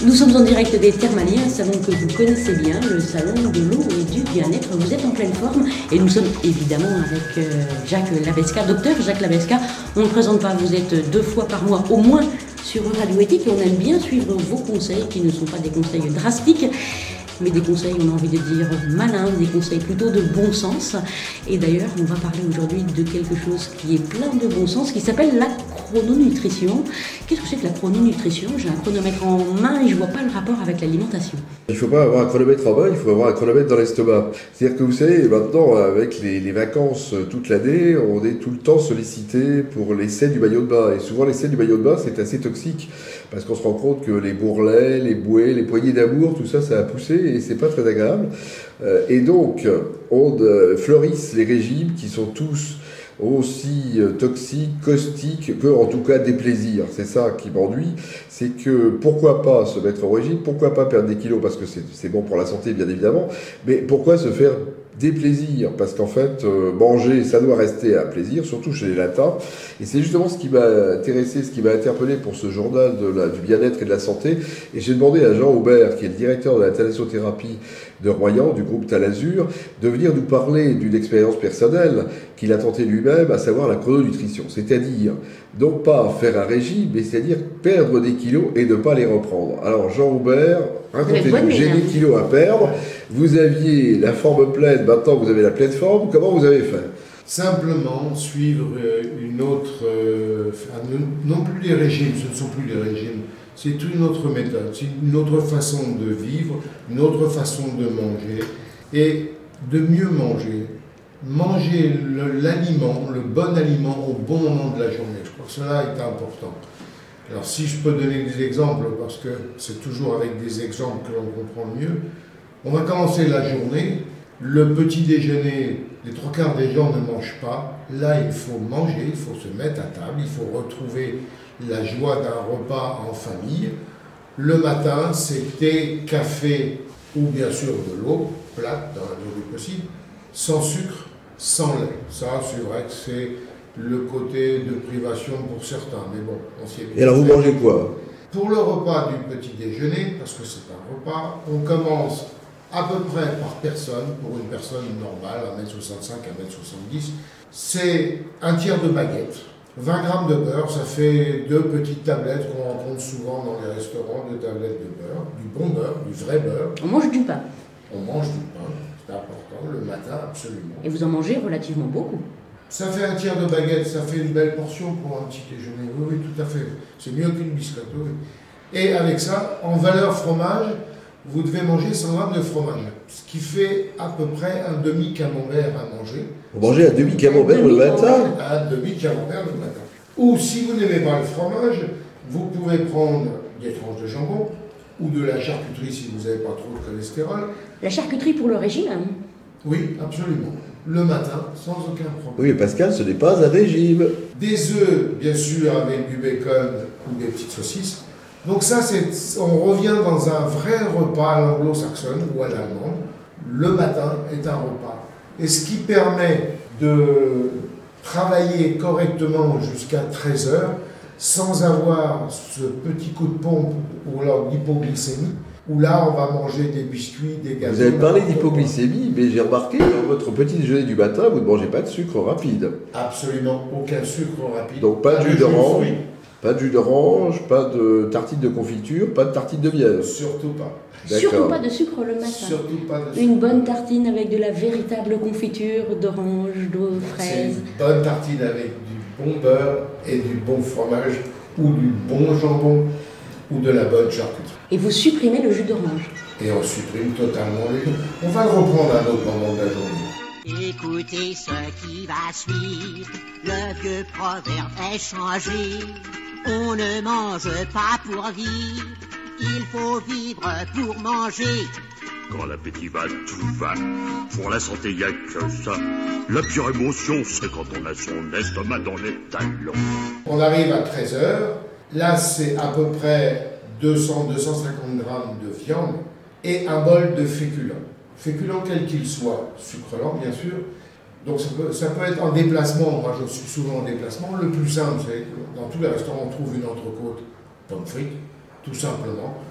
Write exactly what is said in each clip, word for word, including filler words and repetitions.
Nous sommes en direct des Thermaliers, un salon que vous connaissez bien, le salon de l'eau et du bien-être. Vous êtes en pleine forme et nous sommes évidemment avec euh, Jacques Labesca, docteur Jacques Labesca. On ne le présente pas, vous êtes deux fois par mois au moins sur Radio Éthique et on aime bien suivre vos conseils qui ne sont pas des conseils drastiques, mais des conseils, on a envie de dire, malins, des conseils plutôt de bon sens. Et d'ailleurs, on va parler aujourd'hui de quelque chose qui est plein de bon sens, qui s'appelle la chrononutrition. Qu'est-ce que c'est que la chrononutrition? J'ai un chronomètre en main et je ne vois pas le rapport avec l'alimentation. Il ne faut pas avoir un chronomètre en main, il faut avoir un chronomètre dans l'estomac. C'est-à-dire que vous savez, maintenant, avec les, les vacances toute l'année, on est tout le temps sollicité pour l'essai du maillot de bain. Et souvent, l'essai du maillot de bain, c'est assez toxique, parce qu'on se rend compte que les bourrelets, les bouées, les poignées d'amour, tout ça, ça a poussé et c'est pas très agréable. Et donc, on fleurissent les régimes qui sont tous aussi toxiques, caustiques, que en tout cas des plaisirs. C'est ça qui m'ennuie, c'est que pourquoi pas se mettre au régime, pourquoi pas perdre des kilos, parce que c'est, c'est bon pour la santé bien évidemment, mais pourquoi se faire des plaisirs, parce qu'en fait, euh, manger, ça doit rester un plaisir, surtout chez les latins. Et c'est justement ce qui m'a intéressé, ce qui m'a interpellé pour ce journal de la, du bien-être et de la santé. Et j'ai demandé à Jean Aubert, qui est le directeur de la thalassothérapie de Royan, du groupe Thalazur, de venir nous parler d'une expérience personnelle qu'il a tenté lui-même, à savoir la chrononutrition. C'est-à-dire, non pas faire un régime, mais c'est-à-dire perdre des kilos et ne pas les reprendre. Alors, Jean Aubert, racontez-nous, j'ai des kilos à perdre, vous aviez la forme pleine, maintenant vous avez la pleine forme, comment vous avez fait? Simplement suivre une autre, euh, non plus des régimes, ce ne sont plus des régimes, c'est une autre méthode, c'est une autre façon de vivre, une autre façon de manger et de mieux manger. Manger le, l'aliment, le bon aliment au bon moment de la journée, je crois que cela est important. Alors si je peux donner des exemples, parce que c'est toujours avec des exemples que l'on comprend mieux, on va commencer la journée, le petit déjeuner, les trois quarts des gens ne mangent pas, là il faut manger, il faut se mettre à table, il faut retrouver la joie d'un repas en famille. Le matin, c'est thé, café ou bien sûr de l'eau, plate dans la mesure du possible, sans sucre, sans lait. Ça c'est vrai que c'est le côté de privation pour certains, mais bon, on s'y est bien. Et alors vous mangez quoi? Pour le repas du petit déjeuner, parce que c'est un repas, on commence à peu près par personne, pour une personne normale, un mètre soixante-cinq, un mètre soixante-dix, c'est un tiers de baguette. vingt grammes de beurre, ça fait deux petites tablettes qu'on rencontre souvent dans les restaurants, deux tablettes de beurre, du bon beurre, du vrai beurre. On mange du pain. On mange du pain, c'est important, le matin absolument. Et vous en mangez relativement beaucoup. Ça fait un tiers de baguette, ça fait une belle portion pour un petit déjeuner. Oui, oui, tout à fait. C'est mieux qu'une biscotte, oui. Et avec ça, en valeur fromage, vous devez manger cent grammes de fromage, ce qui fait à peu près un demi-camembert à manger. Vous mangez un demi-camembert le matin? Un demi-camembert le matin. Ou si vous n'aimez pas le fromage, vous pouvez prendre des tranches de jambon ou de la charcuterie si vous n'avez pas trop de cholestérol. La charcuterie pour le régime, hein? Oui, absolument. Le matin, sans aucun problème. Oui, mais Pascal, ce n'est pas un régime. Des œufs, bien sûr, avec du bacon ou des petites saucisses. Donc ça, c'est, on revient dans un vrai repas à l'anglo-saxonne ou à l'allemande. Le matin est un repas. Et ce qui permet de travailler correctement jusqu'à treize heures sans avoir ce petit coup de pompe ou alors d'hypoglycémie, où là, on va manger des biscuits, des gâteaux. Vous avez parlé d'hypoglycémie, mais j'ai remarqué dans votre petit déjeuner du matin, vous ne mangez pas de sucre rapide. Absolument aucun sucre rapide. Donc pas de jus d'orange, pas de jus d'orange, pas de tartine de confiture, pas de tartine de miel. Surtout pas. D'accord. Surtout pas de sucre le matin. Surtout pas de sucre. Une bonne tartine avec de la véritable confiture d'orange, de C'est fraises. une bonne tartine avec du bon beurre et du bon fromage ou du bon jambon ou de la bonne charcuterie. Et vous supprimez le jus d'orange. Et on supprime totalement les jus. On va le reprendre à un autre moment de la journée. Écoutez ce qui va suivre, le vieux proverbe est changé. On ne mange pas pour vivre, il faut vivre pour manger. Quand l'appétit va, tout va. Pour la santé, y a que ça. La pire émotion, c'est quand on a son estomac dans les talons. On arrive à treize heures. Là, c'est à peu près deux cents à deux cent cinquante grammes de viande et un bol de féculents. Féculents quels qu'ils soient, sucre lent bien sûr. Donc ça peut, ça peut être en déplacement, moi je suis souvent en déplacement. Le plus simple, c'est que dans tous les restaurants, on trouve une entrecôte, pommes frites, tout simplement.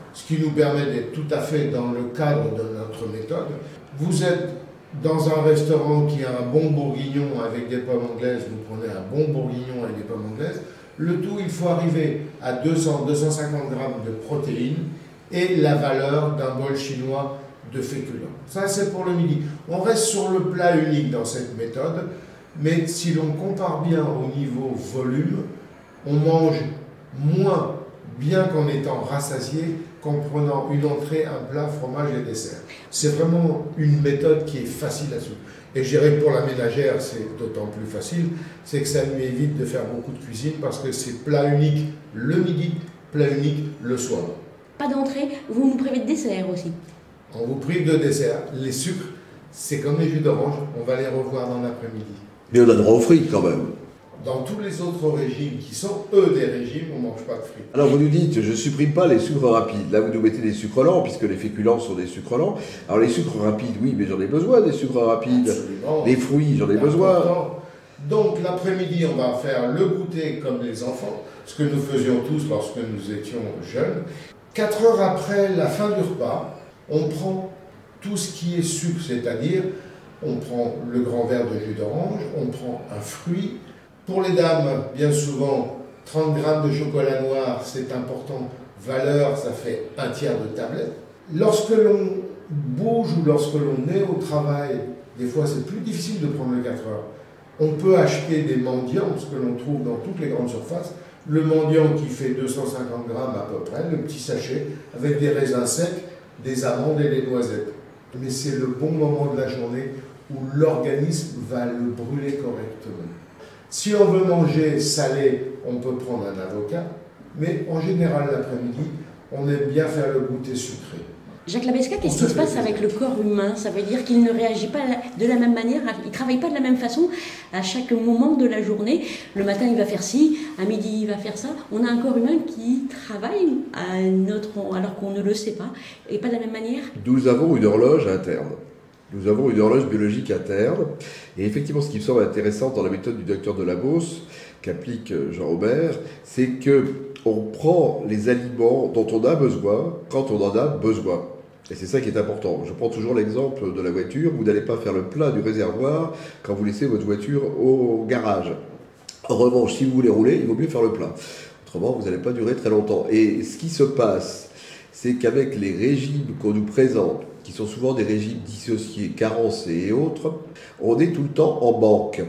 ce qui nous permet d'être tout à fait dans le cadre de notre méthode. Vous êtes dans un restaurant qui a un bon bourguignon avec des pommes anglaises, vous prenez un bon bourguignon avec des pommes anglaises. Le tout, il faut arriver à deux cents à deux cent cinquante grammes de protéines et la valeur d'un bol chinois de féculents. Ça, c'est pour le midi. On reste sur le plat unique dans cette méthode, mais si l'on compare bien au niveau volume, on mange moins bien qu'en étant rassasié qu'en prenant une entrée, un plat, fromage et dessert. C'est vraiment une méthode qui est facile à suivre. Et je dirais que pour la ménagère, c'est d'autant plus facile, c'est que ça lui évite de faire beaucoup de cuisine parce que c'est plat unique le midi, plat unique le soir. Pas d'entrée, vous nous privez de dessert aussi. On vous prive de dessert. Les sucres, c'est comme les jus d'orange, on va les revoir dans l'après-midi. Mais on a droit aux frites quand même. Dans tous les autres régimes qui sont, eux, des régimes, on ne mange pas de frites. Alors vous nous dites, je ne supprime pas les sucres rapides. Là, vous nous mettez des sucres lents, puisque les féculents sont des sucres lents. Alors les sucres rapides, oui, mais j'en ai besoin des sucres rapides. Absolument. Les fruits, j'en ai besoin. Donc l'après-midi, on va faire le goûter comme les enfants, ce que nous faisions tous lorsque nous étions jeunes. Quatre heures après la fin du repas, on prend tout ce qui est sucre, c'est-à-dire on prend le grand verre de jus d'orange, on prend un fruit. Pour les dames, bien souvent, trente grammes de chocolat noir, c'est important. Valeur, ça fait un tiers de tablette. Lorsque l'on bouge ou lorsque l'on est au travail, des fois c'est plus difficile de prendre le quatre heures. On peut acheter des mendiants, ce que l'on trouve dans toutes les grandes surfaces. Le mendiant qui fait deux cent cinquante grammes à peu près, le petit sachet, avec des raisins secs, des amandes et des noisettes. Mais c'est le bon moment de la journée où l'organisme va le brûler correctement. Si on veut manger salé, on peut prendre un avocat, mais en général l'après-midi, on aime bien faire le goûter sucré. Jacques Labesca, qu'est-ce qui se passe avec le corps humain? Ça veut dire qu'il ne réagit pas de la même manière, il ne travaille pas de la même façon à chaque moment de la journée. Le matin, il va faire ci, à midi, il va faire ça. On a un corps humain qui travaille à notre, alors qu'on ne le sait pas, et pas de la même manière. Nous avons une horloge interne. Nous avons une horloge biologique interne. Et effectivement, ce qui me semble intéressant dans la méthode du docteur de Labos, qu'applique Jean-Robert, c'est qu'on prend les aliments dont on a besoin quand on en a besoin. Et c'est ça qui est important. Je prends toujours l'exemple de la voiture. Vous n'allez pas faire le plein du réservoir quand vous laissez votre voiture au garage. En revanche, si vous voulez rouler, il vaut mieux faire le plein. Autrement, vous n'allez pas durer très longtemps. Et ce qui se passe, c'est qu'avec les régimes qu'on nous présente, qui sont souvent des régimes dissociés, carencés et autres, on est tout le temps en manque.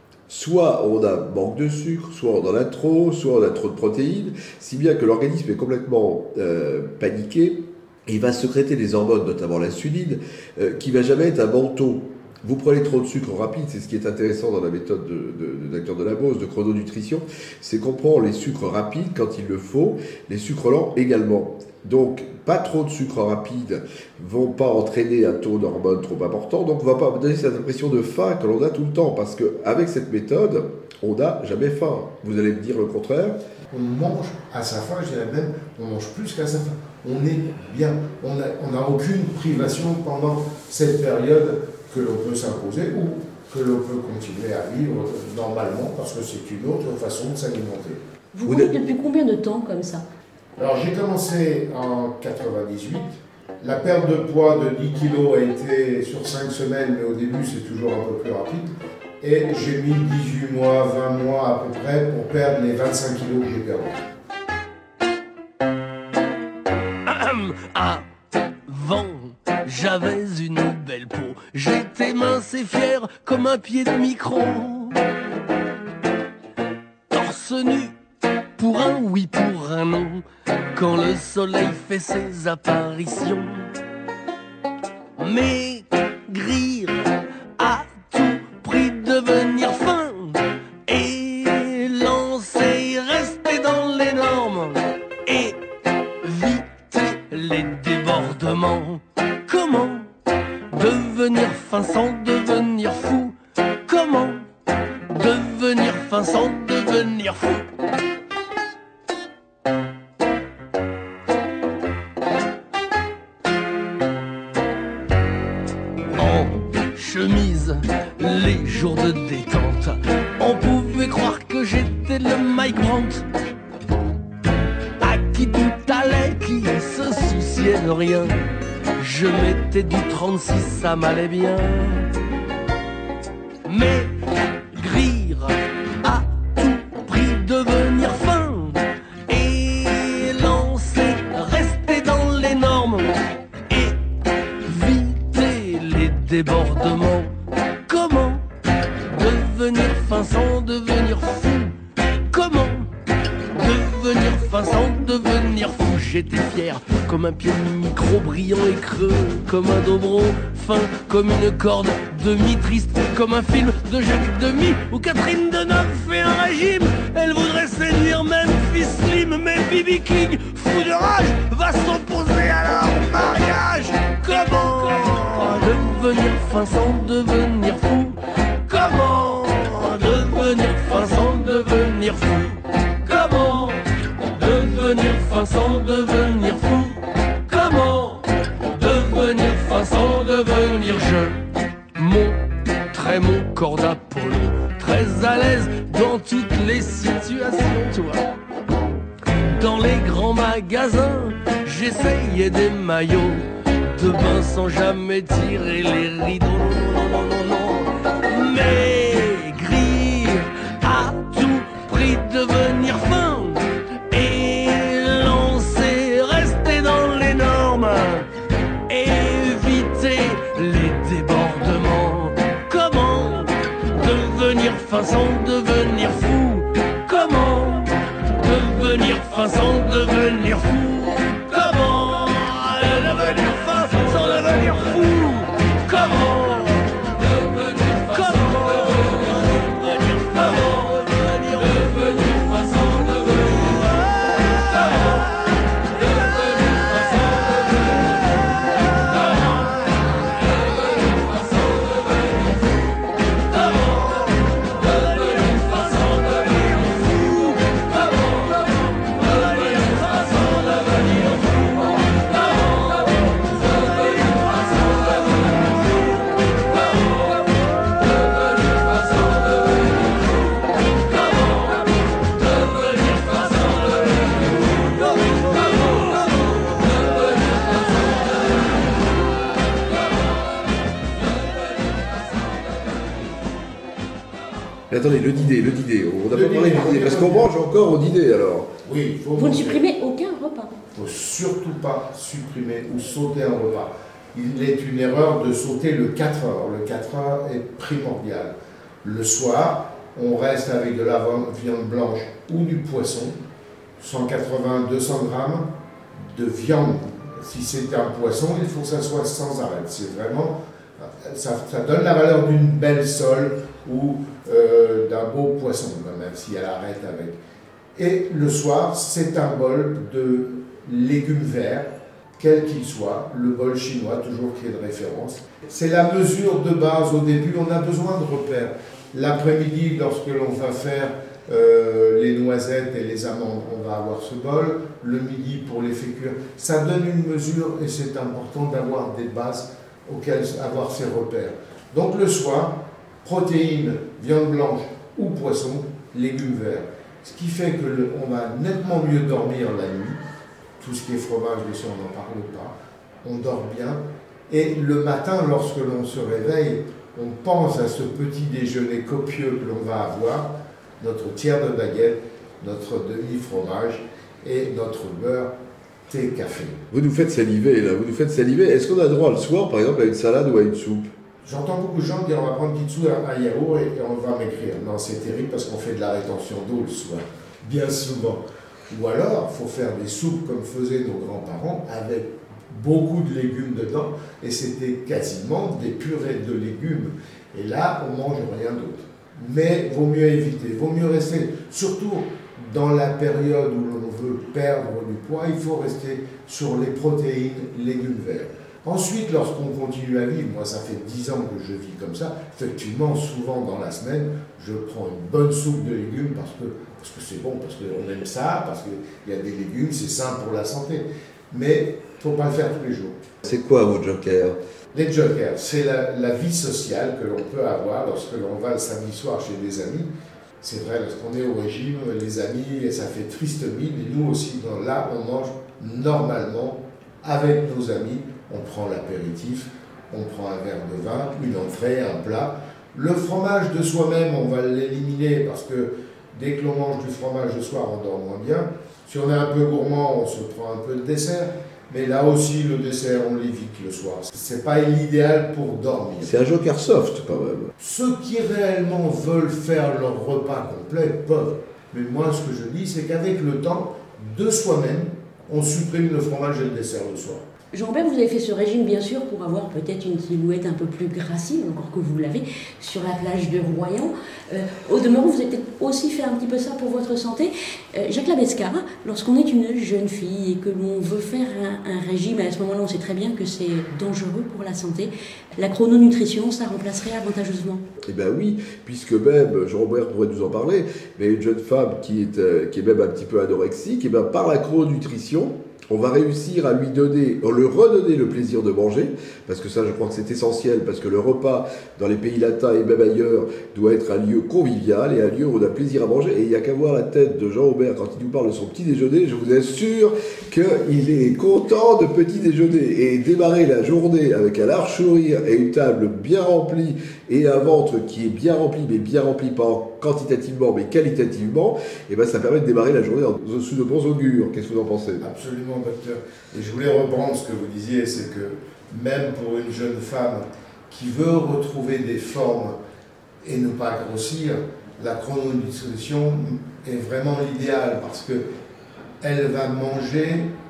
Soit on a manque de sucre, soit on en a trop, soit on a trop de protéines, si bien que l'organisme est complètement euh, paniqué, et il va sécréter des hormones, notamment l'insuline, euh, qui ne va jamais être un manteau. Vous prenez trop de sucre rapide, c'est ce qui est intéressant dans la méthode de, de, de docteur de Labos, de chrononutrition, c'est qu'on prend les sucres rapides quand il le faut, les sucres lents également. Donc, pas trop de sucre rapide ne vont pas entraîner un taux d'hormones trop important, donc on ne va pas donner cette impression de faim que l'on a tout le temps, parce qu'avec cette méthode, on n'a jamais faim. Vous allez me dire le contraire? On mange à sa faim, je dirais même, on mange plus qu'à sa faim. On est bien, on n'a on n'a aucune privation pendant cette période que l'on peut s'imposer ou que l'on peut continuer à vivre normalement, parce que c'est une autre façon de s'alimenter. Vous courez depuis combien de temps comme ça? Alors j'ai commencé en quatre-vingt-dix-huit. La perte de poids de dix kilos a été sur cinq semaines, mais au début c'est toujours un peu plus rapide. Et j'ai mis dix-huit mois, vingt mois à peu près pour perdre les vingt-cinq kilos que j'ai perdus. Avant, j'avais une belle peau. J'étais mince et fier comme un pied de micro. Torse nu, pour un oui, pour un non, quand le soleil fait ses apparitions. Maigrir à tout prix, devenir fin, élancer, rester dans les normes, éviter les débordements. Comment devenir fin sans devenir fou? Comment devenir fin sans devenir fou? Chemise, les jours de détente, on pouvait croire que j'étais le Mike Brandt, à qui tout allait, qui se souciait rien. Je mettais du trente-six, ça m'allait bien. Mais grir à tout prix, devenir fin et lancer, rester dans les normes, éviter les débordements. Comment devenir fin sans devenir fou? Comment devenir fin sans devenir fou? J'étais fier comme un pied de micro, brillant et creux comme un dobro, fin comme une corde demi triste, comme un film de Jacques Demy où Catherine Deneuve fait un régime. Elle voudrait séduire Memphis Slim, mais B B King, fou de rage, va s'opposer à leur mariage. Comment devenir fin sans devenir fou? Comment devenir fin sans devenir fou? Comment devenir fin sans devenir fou? Comment devenir fin sans devenir je montrais mon corps d'Apollo, très à l'aise dans toutes les situations, toi. Dans les grands magasins, j'essayais des maillots de bain sans jamais tirer les rideaux. Non, non, non, non, maigrir à tout prix, devenir fin et lancer, rester dans les normes, éviter les débordements. Comment devenir fin sans devenir fou? Comment devenir fin sans devenir fou? Comment devenir fin sans devenir fou? Comment Attendez, le dîner, le dîner, on n'a pas parlé du dîner, parce qu'on mange encore au dîner alors. Oui, il faut Vous ne manger. supprimez aucun repas. Il ne faut surtout pas supprimer ou sauter un repas. Il est une erreur de sauter le quatre heures. Le quatre heures est primordial. Le soir, on reste avec de la viande blanche ou du poisson, cent quatre-vingts à deux cents grammes de viande. Si c'est un poisson, il faut que ça soit sans arrêt. C'est vraiment, ça, ça donne la valeur d'une belle sole ou euh, d'un beau poisson, même si elle arrête avec. Et le soir, c'est un bol de légumes verts, quel qu'il soit, le bol chinois, toujours qui est de référence. C'est la mesure de base au début, on a besoin de repères. L'après-midi, lorsque l'on va faire euh, les noisettes et les amandes, on va avoir ce bol. Le midi, pour les féculents, ça donne une mesure et c'est important d'avoir des bases auxquelles avoir ces repères. Donc le soir, protéines, viande blanche ou poisson, légumes verts. Ce qui fait qu'on va nettement mieux dormir la nuit. Tout ce qui est fromage, bien sûr, on n'en parle pas. On dort bien. Et le matin, lorsque l'on se réveille, on pense à ce petit déjeuner copieux que l'on va avoir, notre tiers de baguette, notre demi-fromage et notre beurre, thé, café. Vous nous faites saliver, là, vous nous faites saliver. Est-ce qu'on a droit le soir, par exemple, à une salade ou à une soupe? J'entends beaucoup de gens dire on va prendre une petite soupe, un yaourt et, et on va maigrir. Non, c'est terrible parce qu'on fait de la rétention d'eau le soir, bien souvent. Ou alors, il faut faire des soupes comme faisaient nos grands-parents avec beaucoup de légumes dedans et c'était quasiment des purées de légumes. Et là, on mange rien d'autre. Mais vaut mieux éviter, vaut mieux rester, surtout dans la période où l'on veut perdre du poids, il faut rester sur les protéines, légumes verts. Ensuite, lorsqu'on continue à vivre, moi ça fait dix ans que je vis comme ça, effectivement, souvent dans la semaine, je prends une bonne soupe de légumes parce que parce que c'est bon, parce qu'on aime ça, parce qu'il y a des légumes, c'est sain pour la santé. Mais il ne faut pas le faire tous les jours. C'est quoi vos jokers? Les jokers, c'est la, la vie sociale que l'on peut avoir lorsque l'on va le samedi soir chez des amis. C'est vrai, lorsqu'on est au régime, les amis, ça fait triste mine, et nous aussi, dans, là, on mange normalement avec nos amis, on prend l'apéritif, on prend un verre de vin, une entrée, un plat. Le fromage de soi-même, on va l'éliminer parce que dès que l'on mange du fromage le soir, on dort moins bien. Si on est un peu gourmand, on se prend un peu de dessert. Mais là aussi, le dessert, on l'évite le soir. C'est pas l'idéal pour dormir. C'est un joker soft quand même. Ceux qui réellement veulent faire leur repas complet peuvent. Mais moi, ce que je dis, c'est qu'avec le temps, de soi-même, on supprime le fromage et le dessert le soir. Jean-Robert, vous avez fait ce régime bien sûr pour avoir peut-être une silhouette un peu plus gracile, encore que vous l'avez, sur la plage de Royan. Euh, au demeurant, vous avez peut-être aussi fait un petit peu ça pour votre santé. Euh, Jacques Labesca, lorsqu'on est une jeune fille et que l'on veut faire un, un régime, à ce moment-là, on sait très bien que c'est dangereux pour la santé. La chrononutrition, ça remplacerait avantageusement? Eh bien oui, puisque même, Jean-Robert pourrait nous en parler, mais une jeune femme qui est, euh, qui est même un petit peu anorexique, eh bien par la chrononutrition, on va réussir à lui donner, à lui redonner le plaisir de manger, parce que ça, je crois que c'est essentiel, parce que le repas, dans les pays latins et même ailleurs, doit être un lieu convivial et un lieu où on a plaisir à manger. Et il n'y a qu'à voir la tête de Jean-Robert quand il nous parle de son petit déjeuner, je vous assure qu'il est content de petit déjeuner. Et démarrer la journée avec un large sourire et une table bien remplie et un ventre qui est bien rempli, mais bien rempli pas quantitativement, mais qualitativement, et ben ça permet de démarrer la journée sous de bons augures. Qu'est-ce que vous en pensez? Absolument, docteur. Et je voulais reprendre ce que vous disiez, c'est que même pour une jeune femme qui veut retrouver des formes et ne pas grossir, la chrononutrition est vraiment l'idéal parce que elle va manger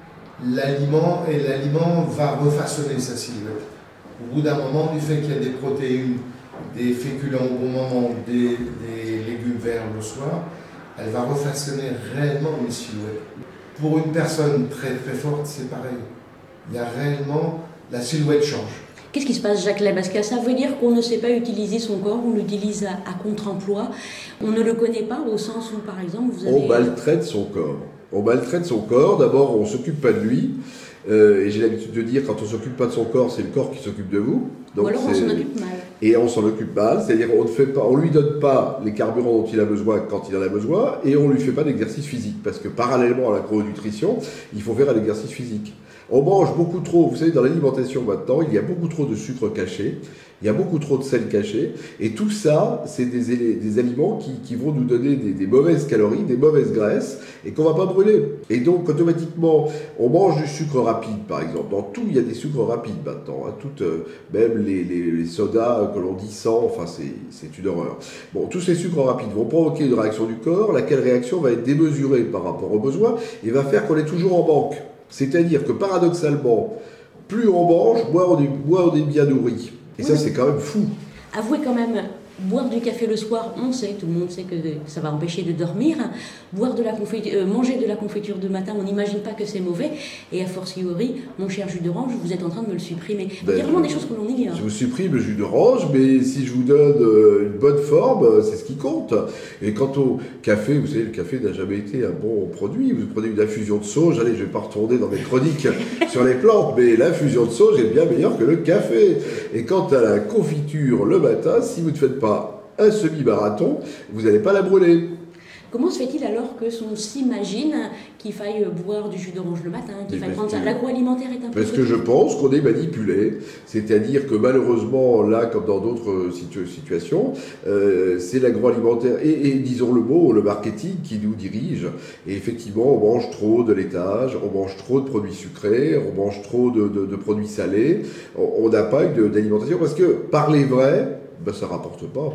l'aliment et l'aliment va refaçonner sa silhouette. Au bout d'un moment, du fait qu'il y a des protéines, des féculents au bon moment, des, des légumes verts le soir, elle va refaçonner réellement une silhouette. Pour une personne très très forte, c'est pareil. Il y a réellement, la silhouette change. Qu'est-ce qui se passe, Jacques Labesca? Ça veut dire qu'on ne sait pas utiliser son corps, on l'utilise à, à contre-emploi, on ne le connaît pas au sens où, par exemple, vous avez... On maltraite son corps. On maltraite son corps, d'abord on ne s'occupe pas de lui, euh, et j'ai l'habitude de dire quand on ne s'occupe pas de son corps, c'est le corps qui s'occupe de vous. Donc Ou alors on s'en occupe mal. Et on s'en occupe mal, c'est-à-dire on ne fait pas, on lui donne pas les carburants dont il a besoin quand il en a besoin, et on lui fait pas d'exercice physique, parce que parallèlement à la chrononutrition, il faut faire un exercice physique. On mange beaucoup trop, vous savez, dans l'alimentation maintenant, il y a beaucoup trop de sucre caché, il y a beaucoup trop de sel caché, et tout ça, c'est des, des aliments qui, qui vont nous donner des, des mauvaises calories, des mauvaises graisses, et qu'on va pas brûler. Et donc, automatiquement, on mange du sucre rapide, par exemple. Dans tout, il y a des sucres rapides maintenant, hein, tout, euh, même les, les, les sodas que l'on dit sans, enfin, c'est une horreur. Bon, tous ces sucres rapides vont provoquer une réaction du corps, laquelle réaction va être démesurée par rapport aux besoins, et va faire qu'on est toujours en manque. C'est-à-dire que paradoxalement, plus on mange, moins on est, moins on est bien nourri. Et oui. Ça, c'est quand même fou. Avouez quand même, boire du café le soir, on sait, tout le monde sait que ça va empêcher de dormir. Boire de la confiture, euh, manger de la confiture de matin, on n'imagine pas que c'est mauvais. Et a fortiori, mon cher jus d'orange, vous êtes en train de me le supprimer. Ben, il y a vraiment des choses que l'on ignore. Je vous supprime le jus d'orange, mais si je vous donne euh, une bonne forme, c'est ce qui compte. Et quant au café, vous savez, le café n'a jamais été un bon produit. Vous prenez une infusion de sauge, allez, je ne vais pas retourner dans mes chroniques sur les plantes, mais l'infusion de sauge est bien meilleure que le café. Et quant à la confiture le matin, si vous ne faites pas un semi-marathon, vous n'allez pas la brûler. Comment se fait-il alors que on s'imagine qu'il faille boire du jus d'orange le matin, qu'il faille prendre ça? L'agroalimentaire est un peu... Parce que je pense qu'on est manipulé, c'est-à-dire que malheureusement, là, comme dans d'autres situ situations, euh, c'est l'agroalimentaire et, et disons le mot, le marketing qui nous dirige. Et effectivement, on mange trop de laitage, on mange trop de produits sucrés, on mange trop de, de, de produits salés. On n'a pas eu d'alimentation parce que parler vrai, ben, ça rapporte pas.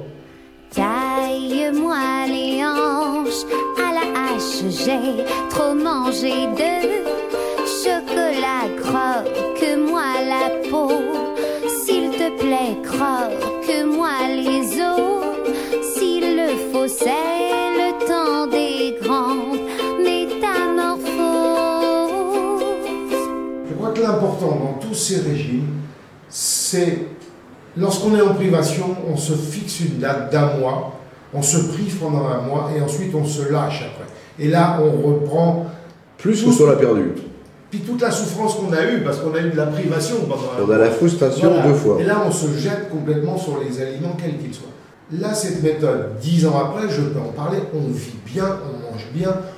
Taille-moi les hanches à la hache, j'ai trop mangé de chocolat, croque-moi la peau, s'il te plaît, croque-moi les os, s'il le faut, c'est le temps des grandes métamorphoses. Je crois que l'important dans tous ces régimes, c'est lorsqu'on est en privation, on se fixe une date d'un mois, on se prive pendant un mois et ensuite on se lâche après. Et là, on reprend... Plus que ce qu'on a perdu. Puis toute la souffrance qu'on a eue, parce qu'on a eu de la privation pendant un on mois. On a la frustration voilà. deux fois. Et là, on se jette complètement sur les aliments, quels qu'ils soient. Là, cette méthode, dix ans après, je peux en parler, on vit bien, on mange bien,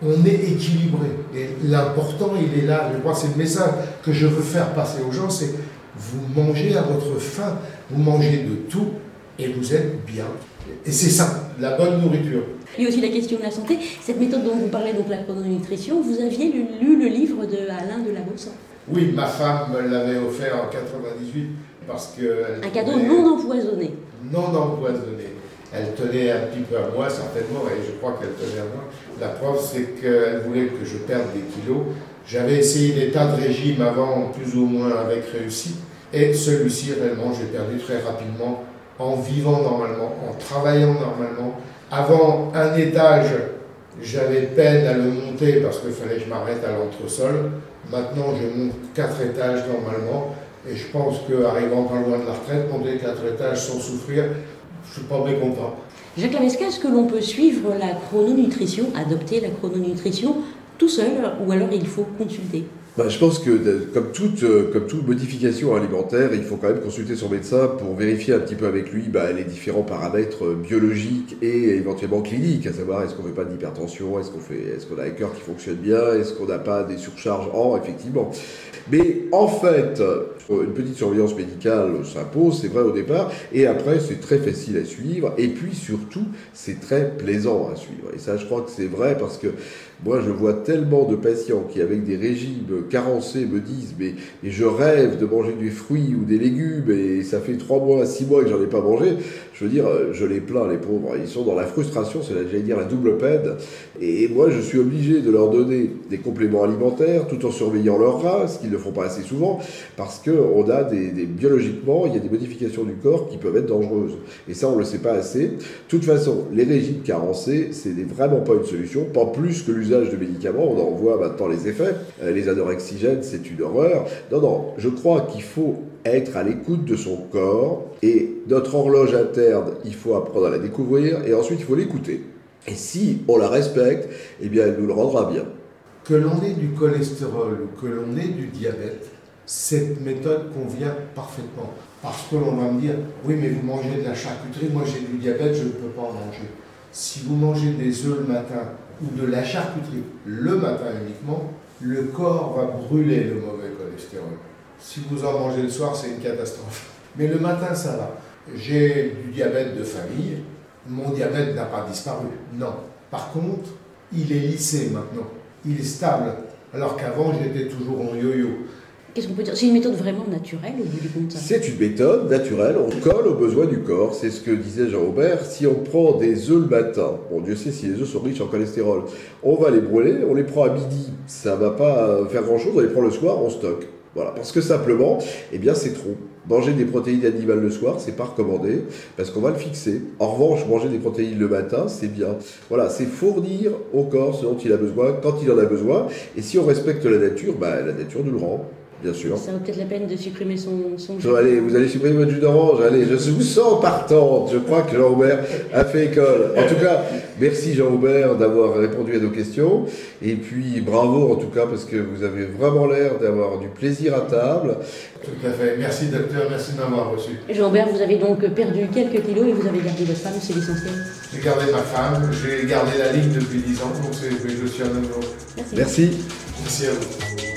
on est équilibré. Et l'important, il est là. Je crois que c'est le message que je veux faire passer aux gens, c'est vous mangez à votre faim, vous mangez de tout et vous êtes bien. Et c'est ça, la bonne nourriture. Il y a aussi la question de la santé. Cette méthode dont vous parlez, donc la chrononutrition, vous aviez lu, lu le livre de Alain de la Bosse. Oui, ma femme me l'avait offert en quatre-vingt-dix-huit parce que... Un cadeau non empoisonné. Non empoisonné. Elle tenait un petit peu à moi, certainement, et je crois qu'elle tenait à moi. La preuve, c'est qu'elle voulait que je perde des kilos. J'avais essayé des tas de régimes avant, plus ou moins avec réussite, et celui-ci, réellement, j'ai perdu très rapidement en vivant normalement, en travaillant normalement. Avant un étage, j'avais peine à le monter parce qu'il fallait que je m'arrête à l'entresol. Maintenant, je monte quatre étages normalement, et je pense qu'arrivant pas loin de la retraite, monter quatre étages sans souffrir, je ne suis pas mécontent. Jacques Lavesca, est-ce que l'on peut suivre la chrononutrition, adopter la chrononutrition tout seul, ou alors il faut consulter? Ben, je pense que, comme toute, euh, comme toute modification alimentaire, il faut quand même consulter son médecin pour vérifier un petit peu avec lui ben, les différents paramètres biologiques et éventuellement cliniques, à savoir est-ce qu'on ne fait pas d'hypertension, est-ce qu'on fait, est-ce qu'on a un cœur qui fonctionne bien, est-ce qu'on n'a pas des surcharges en, effectivement. Mais en fait, une petite surveillance médicale s'impose, c'est vrai au départ, et après c'est très facile à suivre, et puis surtout c'est très plaisant à suivre. Et ça je crois que c'est vrai parce que moi je vois tellement de patients qui avec des régimes carencés me disent mais, mais je rêve de manger des fruits ou des légumes et ça fait trois mois, six mois que j'en ai pas mangé. Je veux dire, je les plains les pauvres, ils sont dans la frustration, c'est j'allais dire la double peine. Et moi je suis obligé de leur donner des compléments alimentaires tout en surveillant leur race, qu'ils ne font pas assez souvent, parce qu'on a des, des biologiquement, il y a des modifications du corps qui peuvent être dangereuses. Et ça, on ne le sait pas assez. De toute façon, les régimes carencés, c'est vraiment pas une solution, pas plus que l'usage de médicaments. On en voit maintenant les effets. Euh, les anorexigènes, c'est une horreur. Non, non, je crois qu'il faut être à l'écoute de son corps, et notre horloge interne, il faut apprendre à la découvrir, et ensuite il faut l'écouter. Et si on la respecte, eh bien elle nous le rendra bien. Que l'on ait du cholestérol ou que l'on ait du diabète, cette méthode convient parfaitement. Parce que l'on va me dire, oui mais vous mangez de la charcuterie, moi j'ai du diabète, je ne peux pas en manger. Si vous mangez des œufs le matin ou de la charcuterie le matin uniquement, le corps va brûler le mauvais cholestérol. Si vous en mangez le soir, c'est une catastrophe. Mais le matin, ça va. J'ai du diabète de famille, mon diabète n'a pas disparu, non. Par contre, il est lissé maintenant. Il est stable, alors qu'avant j'étais toujours en yo-yo. Qu'est-ce qu'on peut dire? C'est une méthode vraiment naturelle au bout du compte? C'est une méthode naturelle, on colle aux besoins du corps, c'est ce que disait Jean-Aubert. Si on prend des œufs le matin, bon Dieu sait si les œufs sont riches en cholestérol, on va les brûler, on les prend à midi, ça ne va pas faire grand-chose, on les prend le soir, on stocke. Voilà, parce que simplement, eh bien c'est trop. Manger des protéines animales le soir, c'est pas recommandé, parce qu'on va le fixer. En revanche, manger des protéines le matin, c'est bien. Voilà, c'est fournir au corps ce dont il a besoin, quand il en a besoin. Et si on respecte la nature, bah, la nature nous le rend. Bien sûr. Ça vaut peut-être la peine de supprimer son, son jus. Allez, vous allez supprimer votre jus d'orange. Allez, je vous sens partante. Je crois que Jean-Aubert a fait école. En tout cas, merci Jean-Aubert d'avoir répondu à nos questions. Et puis, bravo en tout cas, parce que vous avez vraiment l'air d'avoir du plaisir à table. Tout à fait. Merci docteur, merci de m'avoir reçu. Jean-Aubert, vous avez donc perdu quelques kilos et vous avez gardé votre femme, c'est l'essentiel. J'ai gardé ma femme, j'ai gardé la ligne depuis dix ans, donc je suis un homme heureux. Merci. Merci. Merci à vous.